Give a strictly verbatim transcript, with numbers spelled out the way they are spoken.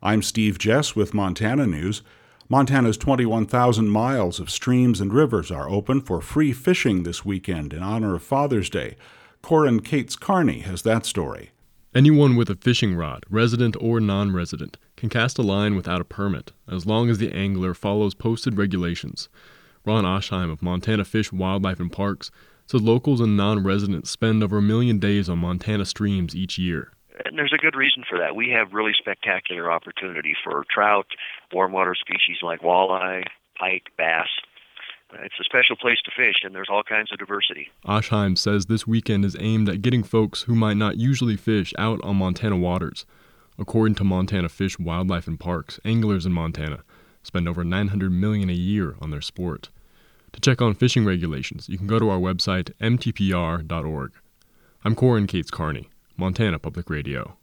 I'm Steve Jess with Montana News. Montana's twenty-one thousand miles of streams and rivers are open for free fishing this weekend in honor of Father's Day. Corin Cates Carney has that story. Anyone with a fishing rod, resident or non-resident, can cast a line without a permit, as long as the angler follows posted regulations. Ron Oshheim of Montana Fish, Wildlife and Parks says locals and non-residents spend over a million days on Montana streams each year. And there's a good reason for that. We have really spectacular opportunity for trout, warm water species like walleye, pike, bass. It's a special place to fish, and there's all kinds of diversity. Oshheim says this weekend is aimed at getting folks who might not usually fish out on Montana waters. According to Montana Fish, Wildlife and Parks, anglers in Montana spend over nine hundred million dollars a year on their sport. To check on fishing regulations, you can go to our website, m t p r dot org. I'm Corin Cates Carney, Montana Public Radio.